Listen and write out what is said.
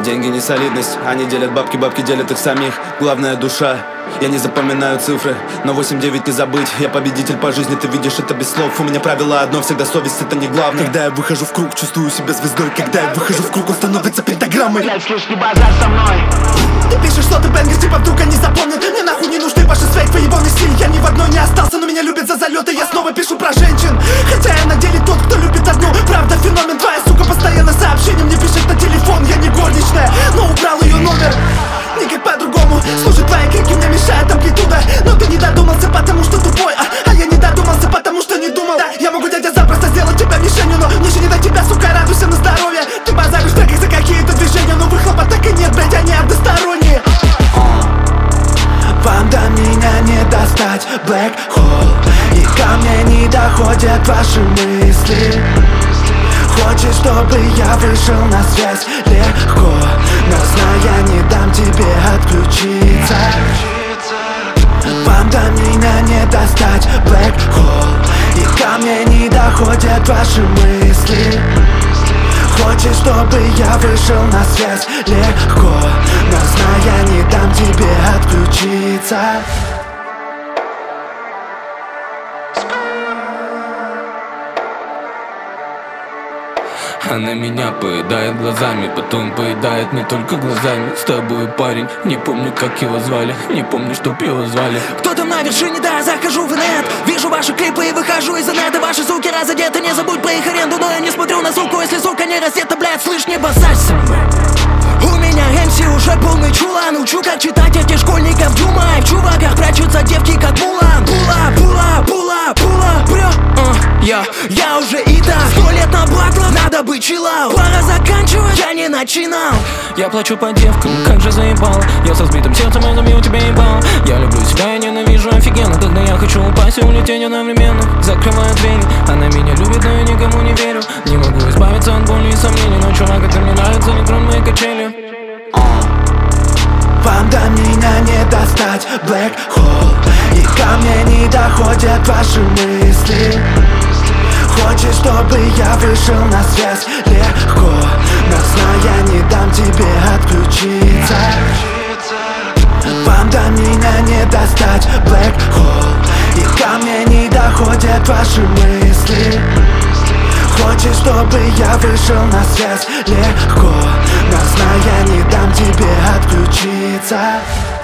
Деньги не солидность, они делят бабки, бабки делят их самих. Главная душа, я не запоминаю цифры, но 8-9 не забыть. Я победитель по жизни, ты видишь это без слов. У меня правило одно, всегда совесть, это не главное. Когда я выхожу в круг, чувствую себя звездой. Когда я выхожу в круг, он становится пентаграммой. Блядь, слышь, не базар со мной. Ты пишешь, что ты бэнгер, типа вдруг они запомнят. Мне нахуй не нужны ваши свейк, поебанный стиль. Я ни в одной не остался, но меня любят за залеты. Я снова пишу про женщин, хотя я на деле тот, кто любит одну. Правда, феномен, твоя сука постоянно сообщение мне пишет на телефон. Я не горничная, но убрал ее номер. Никак по-другому, слушай, твои крики мне мешают амплитуда. Но ты не додумался, потому что тупой, а я не додумался, потому что не думал. Да, я могу, дядя, запросто сделать тебя мишенью, но мне же не до тебя, сука, радуйся на здоровье. Ты базаришь в треках за какие-то движения, но выхлопа так и нет, блять, они односторонние. Вам до меня не достать, Black Hole, и ко мне не доходят ваши мысли. Хочешь, чтобы я вышел на связь? Легко, но знай, я не дам тебе отключиться. Вам до меня не достать, Black Hole, и ко мне не доходят ваши мысли. Хочешь, чтобы я вышел на связь? Легко, но знай, я не дам тебе отключиться. Она меня поедает глазами, потом поедает не только глазами. С тобой, парень, не помню, как его звали, не помню, чтоб его звали. Кто там на вершине, да, я захожу в инет. Вижу ваши клипы и выхожу из инета. Ваши суки разодеты, не забудь про их аренду. Но я не смотрю на суку, если сука не раздета, блядь, слышь, не базарь со мной. У меня МС уже полный чулан. Учу, как читать этих школьников Дюма. И в чуваках прячутся девки, как Мулан. Пула, брё. Я уже и так 100 лет на батлах, надо быть чилау. Пора заканчивать, я не начинал. Я плачу по девкам, как же заебал. Я со сбитым сердцем, я забил тебя ебал. Я люблю себя, я ненавижу офигенно. Когда я хочу упасть и улететь одновременно. Закрываю двери, она меня любит, но я никому не верю. Не могу избавиться от боли и сомнений. Но чувак, это мне нравится, не тронь мои качели. Вам до меня не достать, Black Hole, и ко мне не доходят ваши мысли. Хочешь, чтобы я вышел на связь? Легко, но знай, я не дам тебе отключиться. Вам до меня не достать, Black Hole, и ко мне не доходят ваши мысли. Хочешь, чтобы я вышел на связь? Легко, но знай, я не дам тебе отключиться.